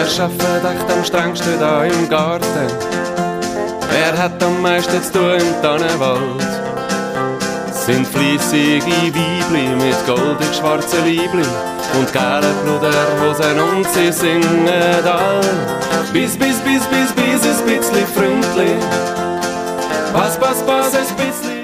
Wer schafft echt am strengsten da im Garten? Wer hat am meisten zu tun im Tannenwald? Sind fleissige Weibli mit goldig schwarzen Liebli und gelben Pluderhosen und sie singen all. Bis, ein bisschen freundlich. Pass, ein bisschen.